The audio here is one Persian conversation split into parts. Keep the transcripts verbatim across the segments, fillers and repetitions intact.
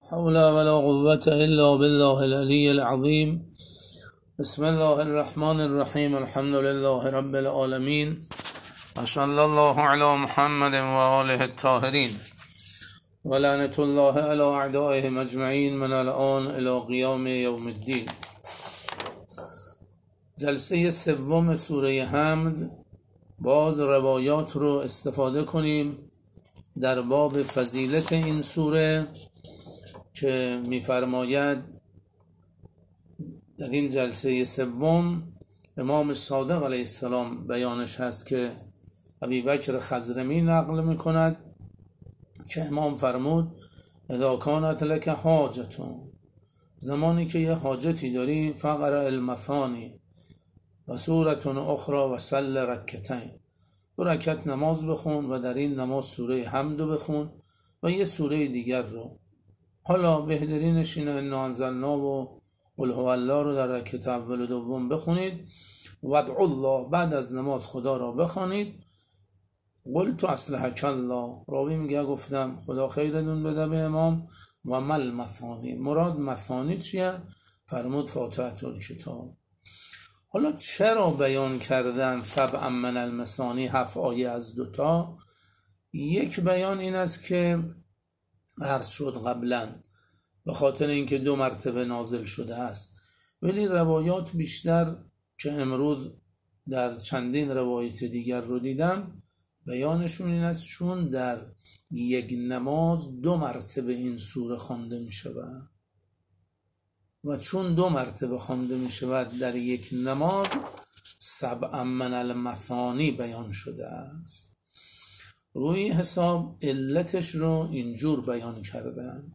حول ولا قوة إلا بالله العلي العظيم. بسم الله الرحمن الرحيم. الحمد لله رب العالمين، وصلى الله على محمد وآله الطاهرين، ولعنة الله على أعدائهم أجمعين من الآن إلى قیام یوم الدین. جلسه سوم سوره حمد. باز روایات رو استفاده کنیم در باب فضیلت این سوره که می‌فرماید در این جلسه سوم امام صادق علیه السلام بیانش هست که ابوبکر خضرمی نقل میکند که امام فرمود اذا کانت لک حاجتون، زمانی که یه حاجتی داری، فقرأ المثانی و سورة اخرى و صل رکعتین، دو رکعت نماز بخون و در این نماز سوره حمد بخون و یه سوره دیگر رو. حالا بهترینش اینه انا انزلنا و قل هو الله رو در رکعت اول و دوم بخونید و ادعوا الله، بعد از نماز خدا را بخوانید. قلت اصلحک الله، راوی میگه گفتم خدا خیرتون بده به امام. و مل مثانی، مراد مثانی چیه؟ فرمود فاتحه الکتاب. حالا چرا بیان کردن سبع من المثانی، هفت آیه از دوتا؟ یک بیان این است که عرض شد قبلا به خاطر اینکه دو مرتبه نازل شده است، ولی روایات بیشتر که امروز در چندین روایت دیگر رو دیدم بیانشون این است چون در یک نماز دو مرتبه این سوره خوانده می شود و چون دو مرتبه خوانده می شود در یک نماز سبع من المثانی بیان شده است. روی حساب علتش رو اینجور بیان کردن.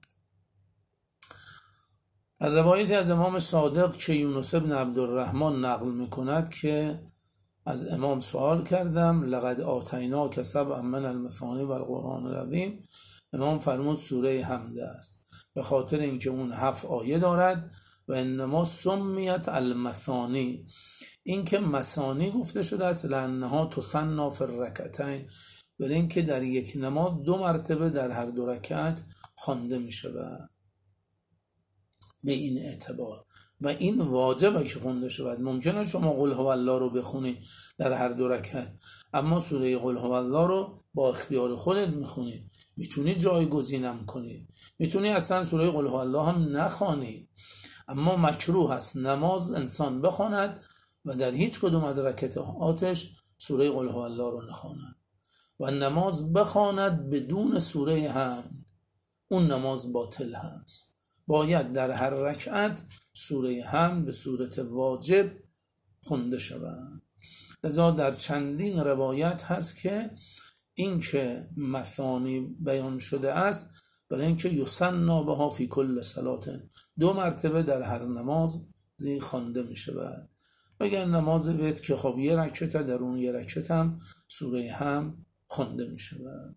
از روایت از امام صادق که یونس بن عبدالرحمن نقل میکند که از امام سوال کردم لقد آتیناک سبع من المثانی و القرآن العظیم، امام فرمود سوره حمد است، به خاطر اینکه اون هفت آیه دارد و انما سمیت المثانی، این که مثانی گفته شده است لانها تثنی فی الرکعتین، برای اینکه در یک نماز دو مرتبه در هر دو رکعت خوانده می شود. به این اعتبار و این واجبه که خونده شود. ممکنه شما قل هو الله رو بخونی در هر دو رکعت، اما سوره قل هو الله رو با اختیار خودت میخونی، میتونی جایگزینم کنی، میتونی اصلا سوره قل هو الله هم نخوانی، اما مکروه است نماز انسان بخواند و در هیچ کدوم از رکعاتش سوره قل هو الله رو نخواند و نماز بخواند بدون سوره حمد، اون نماز باطل هست. باید در هر رکعت سوره حمد به صورت واجب خونده شود. لذا در چندین روایت هست که این که مثانی بیان شده است برای اینکه یسنا بها فی کل صلات، دو مرتبه در هر نماز زی خوانده می شود. اگر نماز وتر که خب یه رکعت، در اون یه رکعت هم سوره حمد خوانده می شود.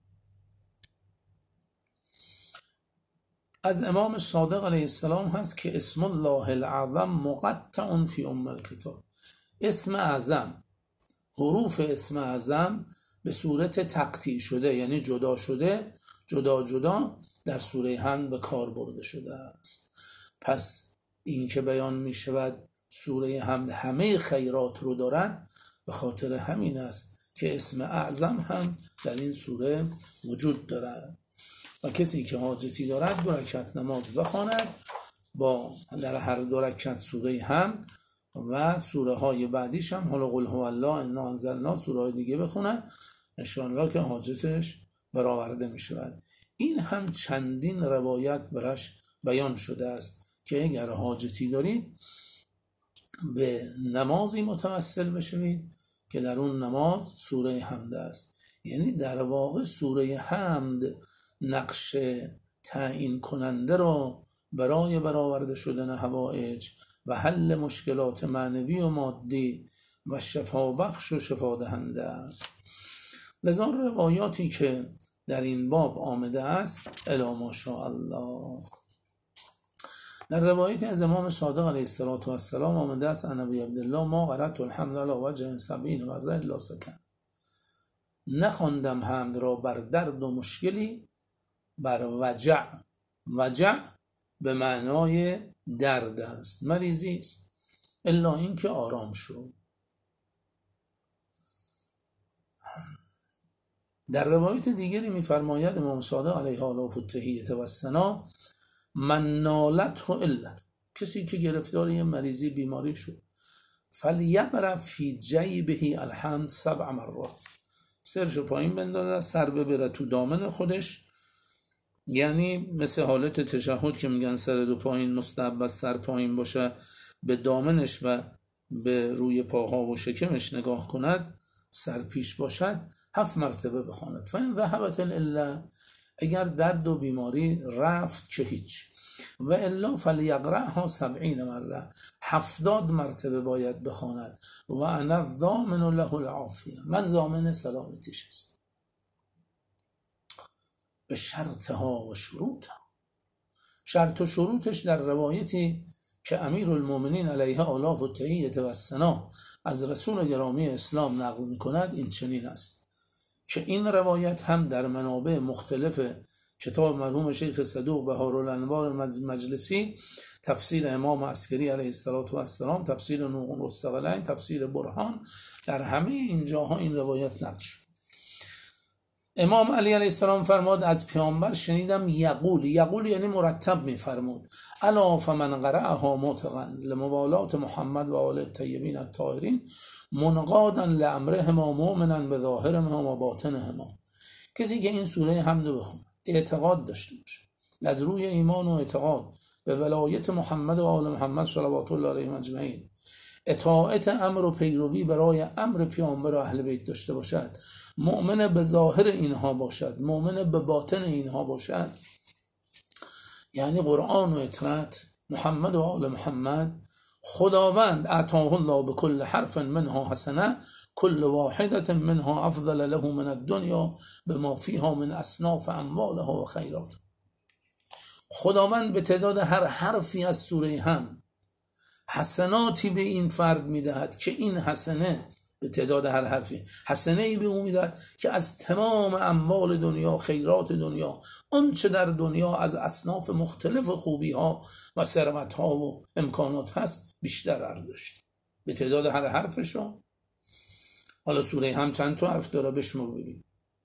از امام صادق علیه السلام هست که اسم الله الاعظم مقطع فی ام الکتاب، اسم اعظم، حروف اسم اعظم به صورت تقطیع شده، یعنی جدا شده، جدا جدا در سوره حمد به کار برده شده است. پس این که بیان می شود سوره حمد همه خیرات رو دارد، به خاطر همین است که اسم اعظم هم در این سوره وجود دارد. و کسی که حاجتی دارد دو رکعت نماز بخواند با در هر دو رکعت سوره حمد و سوره های بعدیش هم، حالا قل هو الله، انا انزلنا، سوره های دیگه بخونند، انشاءالله که حاجتش برآورده می شود. این هم چندین روایت برش بیان شده است که اگر حاجتی دارید به نمازی متوسل بشوید که در اون نماز سوره حمد است. یعنی در واقع سوره حمد نقش تعیین کننده را برای برآورده شدن حوائج و حل مشکلات معنوی و مادی و شفا بخش و شفا دهنده است. لذا روایاتی که در این باب آمده است الی ماشاءالله. در روایت از امام صادق علیه السلام آمده است عن ابی عبدالله ما قرأت الحمد علی وجه سبعین مرة الا سکن، نخواندم حمد را بر درد و مشکلی، بر وجع. وجع به معنای درد است، مریضی است، الا اینکه آرام شد. در روایت دیگری می‌فرماید امام صادق علیه آلاف التحیة و الثنا: من نالته علت، کسی که گرفتار یه مریضی بیماری شد، فلیقرأ فی جیبه الحمد سبع مرات، سرشو پایین بندازه، سر ببره تو دامن خودش، یعنی مثل حالت تشهد که میگن سر دو پایین مستحب است سر پایین باشه، به دامنش و به روی پاها و شکمش نگاه کند، سر پیش باشد، هفت مرتبه بخواند. فإن ذهبت العلة، اگر درد و بیماری رفت که هیچ، و الا فلیقرأها سبعین مره، هفتاد مرتبه باید بخواند. و انا ضامن له العافیه، من ضامن سلامتیش است، به شرطها و شروطها. شرط و شروطش در روایتی که امیرالمومنین علیه آلاف التحیة و الثنا از رسول گرامی اسلام نقل می‌کند این چنین است که این روایت هم در منابع مختلف کتاب مرحوم شیخ صدوق بهارالانوار مجلسی، تفسیر امام عسکری علیه السلام، تفسیر نور مستقلین، تفسیر برهان، در همه این جاها این روایت نقل شد. امام علی علیه السلام فرمود از پیامبر شنیدم یقول، یقول یعنی مرتب میفرمود: الا فمن قرأها مطلقا لموالات محمد و آل الطیبین الطاهرین منقادا لامرهما مؤمنا بظاهرهما و باطنهما. کسی که این سوره حمد بخونه، اعتقاد داشته باشه از روی ایمان و اعتقاد به ولایت محمد و آل محمد صلوات الله علیهم اجمعین، اطاعت امر و پیروی برای امر پیامبر و اهل بیت داشته باشد، مؤمن به ظاهر اینها باشد، مؤمن به باطن اینها باشد، یعنی قرآن و اطاعت محمد و آل محمد، خداوند اعطاه الله بكل حرف منها حسنه كل واحدة منها افضل له من الدنيا بما فيها من اصناف اموالها و خیرات. خداوند به تعداد هر حرفی از سوره هم حسناتی به این فرد میدهد که این حسنه به تعداد هر حرفی حسنه ای به او میدهد که از تمام اموال دنیا، خیرات دنیا، آنچه در دنیا از اصناف مختلف خوبی ها و ثروت ها و امکانات هست بیشتر ارزش به تعداد هر حرفشون. حالا سوره هم چند تا حرف داره بشمار ببین.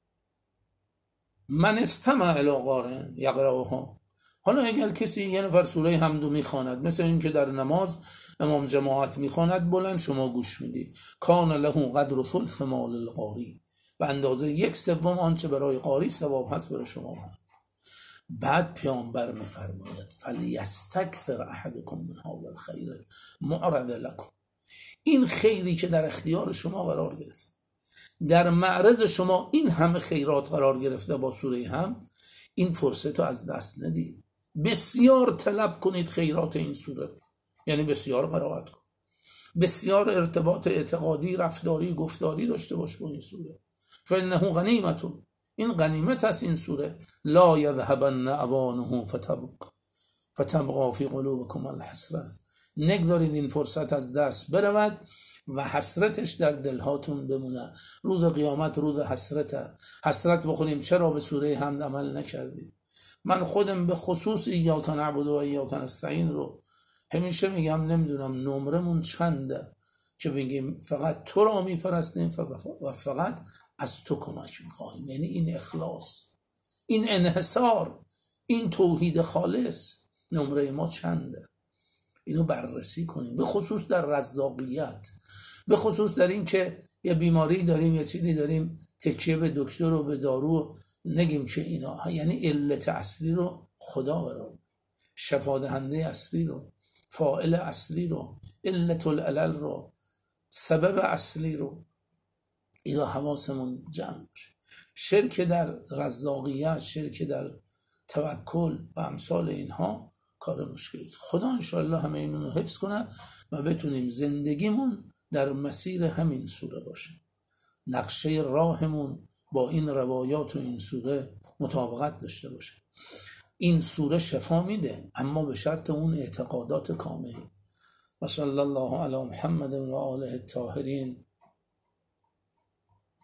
من استمع الی قارئ یقرأها. حالا اگر کسی یه نفر سوره حمدو میخواند، مثل این که در نماز امام جماعت میخواند، بلند شما گوش میدی، کان له قدر ثلث مال القاری، به اندازه یک سوم آنچه برای قاری ثواب هست برای شما هست. بعد پیامبر میفرماید فلیستکثر احدکم من هذا الخیر معرض لکم، این خیری که در اختیار شما قرار گرفته، در معرض شما این همه خیرات قرار گرفته با سوره هم، این فرصت رو از دست ندید، بسیار طلب کنید خیرات این سوره، یعنی بسیار قرائت کن، بسیار ارتباط اعتقادی، رفتاری، گفتاری داشته باش با این سوره. فانه غنیمت، این غنیمت است این سوره. لا یذهبن اوانه فتبق فتبقى فی قلوبکم الحسره، نگذارید این فرصت از دست برود و حسرتش در دلهاتون بمونه. روز قیامت روز حسرته، حسرت بخوریم چرا به سوره حمد عمل نکردیم. من خودم به خصوص ایاک نعبد و ایاک نستعین رو همیشه میگم، نمیدونم نمرمون چنده که بگیم فقط تو را میپرستیم و فقط از تو کمک میخواهیم، یعنی این اخلاص، این انحصار، این توحید خالص، نمره ما چنده؟ اینو بررسی کنیم، به خصوص در رزاقیت، به خصوص در این که یه بیماری داریم، یه چیزی داریم، تکیه به دکتر و به دارو نگیم که اینا، یعنی علت اصلی رو خدا قرار، شفا دهنده اصلی رو، فاعل اصلی رو، علت العلل رو، سبب اصلی رو، اینا حواسمون جمع باشه. شرک در رزاقیت، شرک در توکل و امثال اینها کار مشکلی. خدا انشاءالله همه اینو حفظ کنه و بتونیم زندگیمون در مسیر همین سوره باشه، نقشه راهمون با این روایات و این سوره مطابقت داشته باشه. این سوره شفا میده، اما به شرط اون اعتقادات کامل. و صلی الله علی محمد و آله الطاهرین